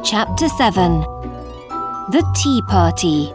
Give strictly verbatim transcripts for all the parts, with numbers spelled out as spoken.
Chapter seven. The Tea Party.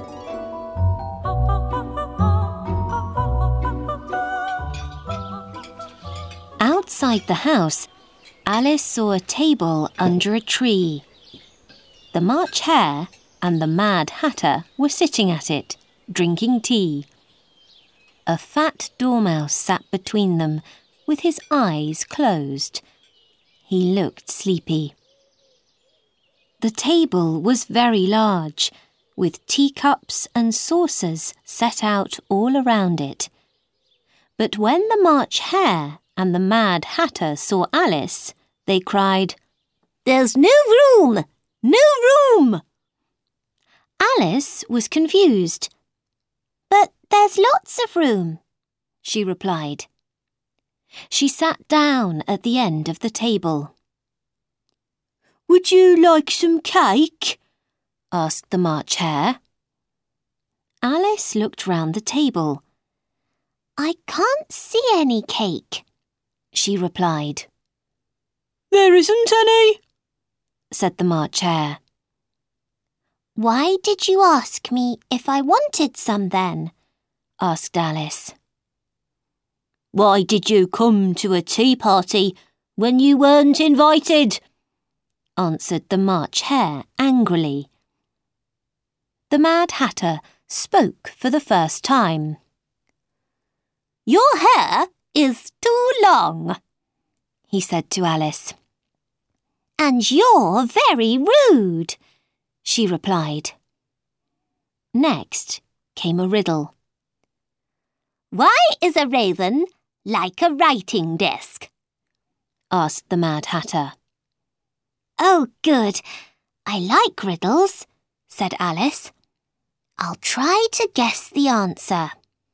Outside the house, Alice saw a table under a tree. The March Hare and the Mad Hatter were sitting at it, drinking tea. A fat dormouse sat between them, with his eyes closed. He looked sleepy. The table was very large, with teacups and saucers set out all around it. But when the March Hare and the Mad Hatter saw Alice, they cried, "There's no room! No room!" Alice was confused. "But there's lots of room," she replied. She sat down at the end of the table. "Would you like some cake?" asked the March Hare. Alice looked round the table. "I can't see any cake," she replied. "There isn't any," said the March Hare. "Why did you ask me if I wanted some then?" asked Alice. "Why did you come to a tea party when you weren't invited?" answered the March Hare angrily. The Mad Hatter spoke for the first time. "Your hair is too long," he said to Alice. "And you're very rude," she replied. Next came a riddle. "Why is a raven like a writing desk?" asked the Mad Hatter. "Oh, good. I like riddles," said Alice. "I'll try to guess the answer."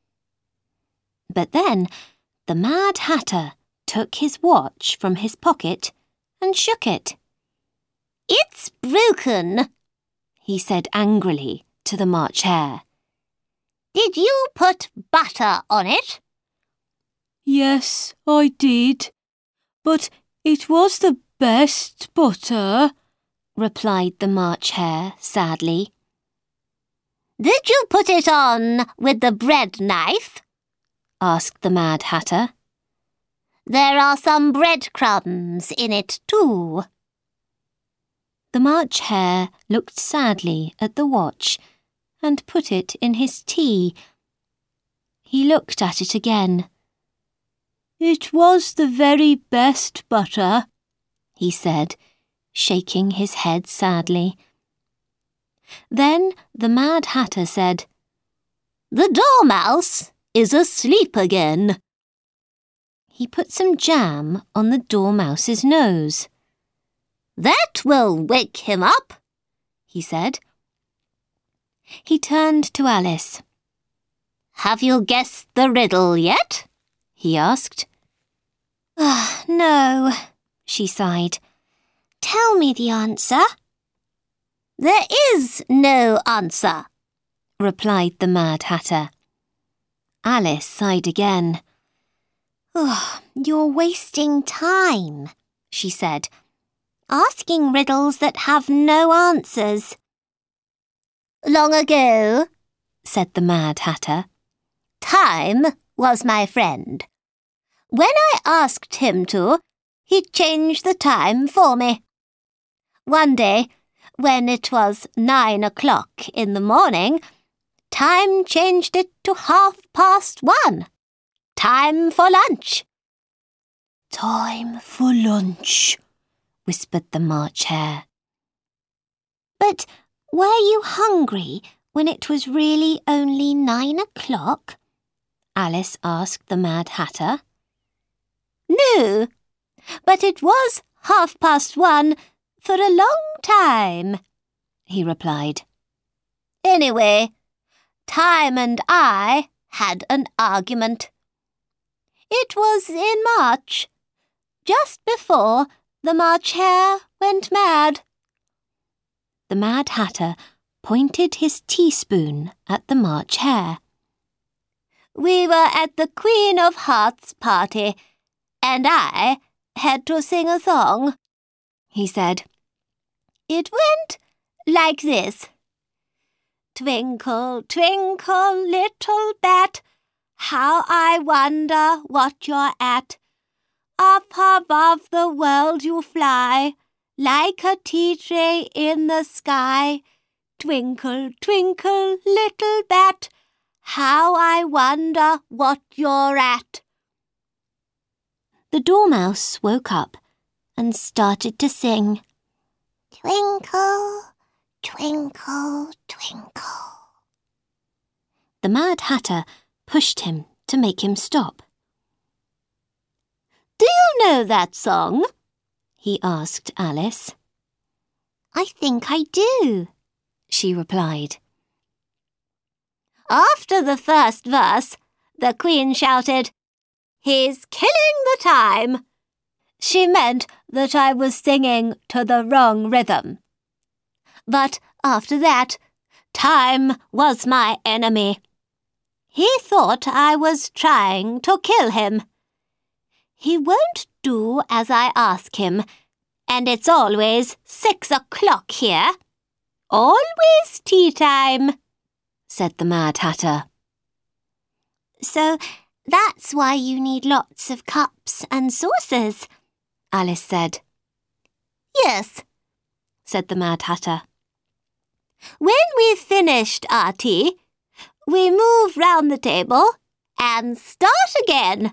But then the Mad Hatter took his watch from his pocket and shook it. "It's broken," he said angrily to the March Hare. "Did you put butter on it?" "Yes, I did. But it was the best butter," replied the March Hare sadly. "Did you put it on with the bread knife?" asked the Mad Hatter. "There are some breadcrumbs in it too." The March Hare looked sadly at the watch and put it in his tea. He looked at it again. "It was the very best butter," he said, shaking his head sadly. Then the Mad Hatter said, "The Dormouse is asleep again." He put some jam on the Dormouse's nose. "That will wake him up," he said. He turned to Alice. "Have you guessed the riddle yet?" he asked. "Ah, no," she sighed. "Tell me the answer." "There is no answer," replied the Mad Hatter. Alice sighed again. "Oh, you're wasting time," she said, "asking riddles that have no answers." "Long ago," said the Mad Hatter, "Time was my friend. When I asked him to, he changed the time for me. One day, when it was nine o'clock in the morning, Time changed it to half past one. Time for lunch." "Time for lunch," whispered the March Hare. "But were you hungry when it was really only nine o'clock?" Alice asked the Mad Hatter. "No, but it was half past one for a long time," he replied. "Anyway, Time and I had an argument. It was in March, just before the March Hare went mad." The Mad Hatter pointed his teaspoon at the March Hare. "We were at the Queen of Hearts party, and I had to sing a song," he said. It went like this. Twinkle, twinkle, little bat, how I wonder what you're at. Up above the world you fly, like a tea tray in the sky. Twinkle, twinkle, little bat, how I wonder what you're at. The Dormouse woke up and started to sing. Twinkle, twinkle, twinkle. The Mad Hatter pushed him to make him stop. Do you know that song? He asked Alice. I think I do, she replied. After the first verse, the Queen shouted, He's killing the time. She meant that I was singing to the wrong rhythm. But after that, Time was my enemy. He thought I was trying to kill him. He won't do as I ask him, and it's always six o'clock here. Always tea time, said the Mad Hatter. So that's why you need lots of cups and saucers, Alice said. Yes, said the Mad Hatter. When we've finished our tea, we move round the table and start again.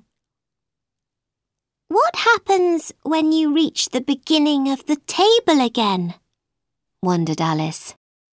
What happens when you reach the beginning of the table again? Wondered Alice.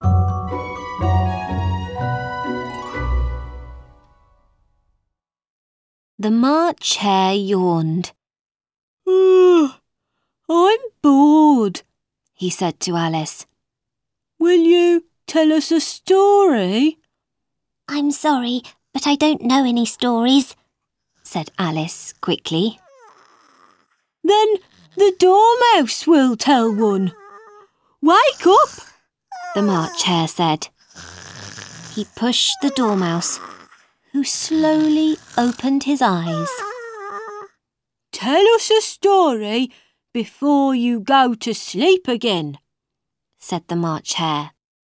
The March Hare yawned. Oh, I'm bored, he said to Alice. Will you tell us a story? I'm sorry, but I don't know any stories, said Alice quickly. Then the Dormouse will tell one. Wake up, the March Hare said. He pushed the Dormouse, who slowly opened his eyes. Tell us a story before you go to sleep again, said the March Hare.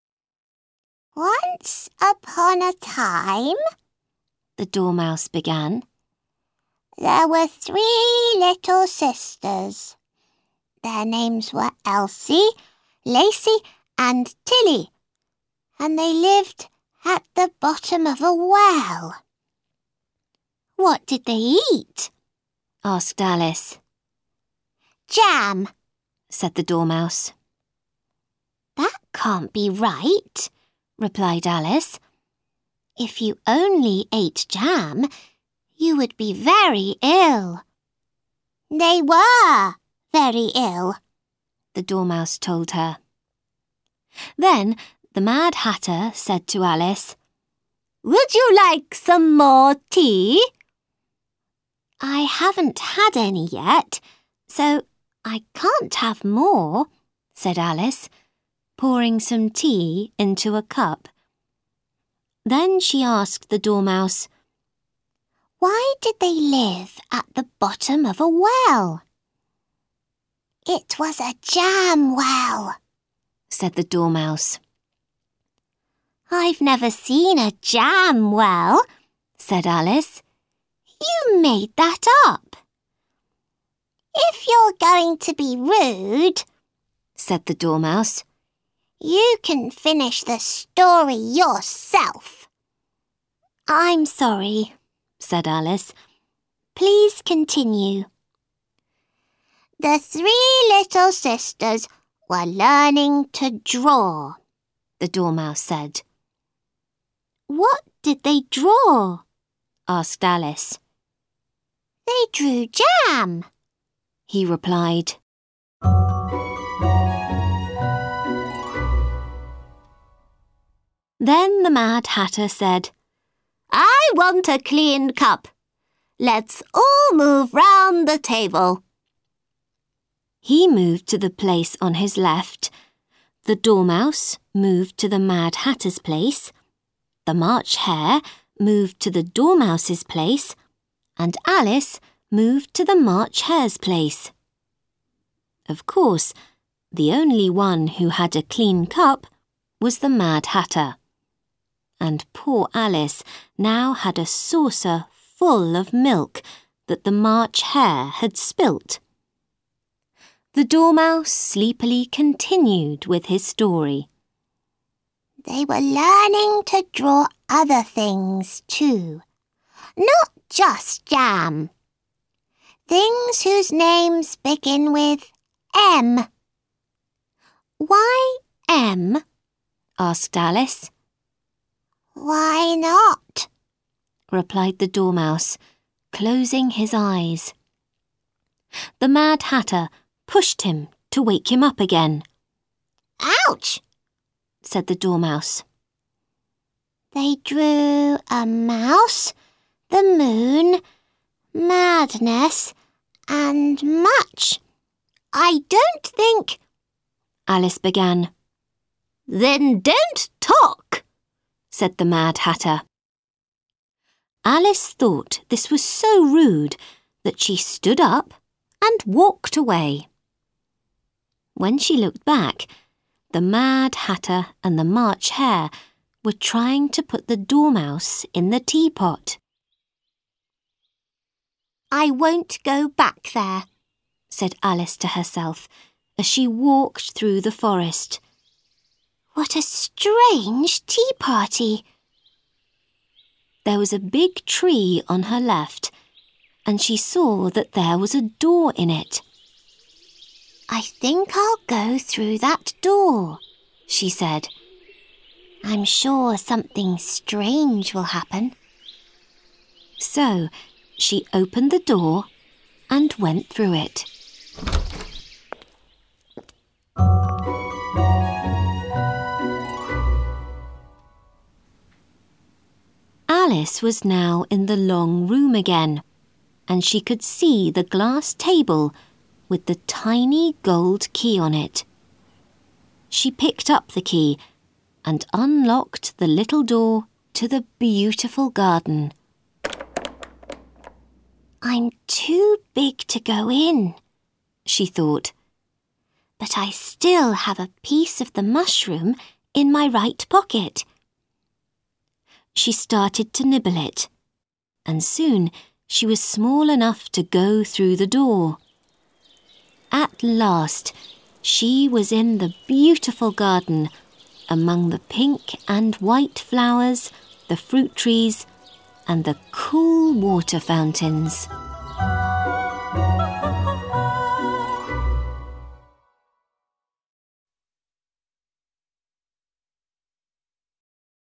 Once upon a time, the Dormouse began, there were three little sisters. Their names were Elsie, Lacey and Tilly, and they lived at the bottom of a well. What did they eat? Asked Alice. Jam, said the Dormouse. That can't be right, replied Alice. If you only ate jam, you would be very ill. They were very ill, the Dormouse told her. Then the Mad Hatter said to Alice, Would you like some more tea? I haven't had any yet, so I can't have more, said Alice, pouring some tea into a cup. Then she asked the Dormouse, Why did they live at the bottom of a well? It was a jam well, said the Dormouse. I've never seen a jam well, said Alice. You made that up. If you're going to be rude, said the Dormouse, you can finish the story yourself. I'm sorry, said Alice. Please continue. The three little sisters were learning to draw, the Dormouse said. What did they draw? Asked Alice. They drew jam, he replied. Then the Mad Hatter said, I want a clean cup. Let's all move round the table. He moved to the place on his left. The Dormouse moved to the Mad Hatter's place. The March Hare moved to the Dormouse's place. And Alice moved to the March Hare's place. Of course, The only one who had a clean cup was the Mad Hatter. And poor Alice now had a saucer full of milk that the March Hare had spilt. The Dormouse sleepily continued with his story. They were learning to draw other things too, not just jam. Things whose names begin with M. Why M? Asked Alice. Why not? Replied the Dormouse, closing his eyes. The Mad Hatter pushed him to wake him up again. Ouch! Said the Dormouse. They drew a mouse, the moon, madness, and much. I don't think... Alice began. Then don't talk, said the Mad Hatter. Alice thought this was so rude that she stood up and walked away. When she looked back, the Mad Hatter and the March Hare were trying to put the Dormouse in the teapot. I won't go back there, said Alice to herself as she walked through the forest. What a strange tea party! There was a big tree on her left, and she saw that there was a door in it. I think I'll go through that door, she said. I'm sure something strange will happen. So she opened the door and went through it. Alice was now in the long room again, and she could see the glass table with the tiny gold key on it. She picked up the key and unlocked the little door to the beautiful garden. I'm too big to go in, she thought, but I still have a piece of the mushroom in my right pocket. She started to nibble it, and soon she was small enough to go through the door. At last, she was in the beautiful garden, among the pink and white flowers, the fruit trees, and the cool water fountains.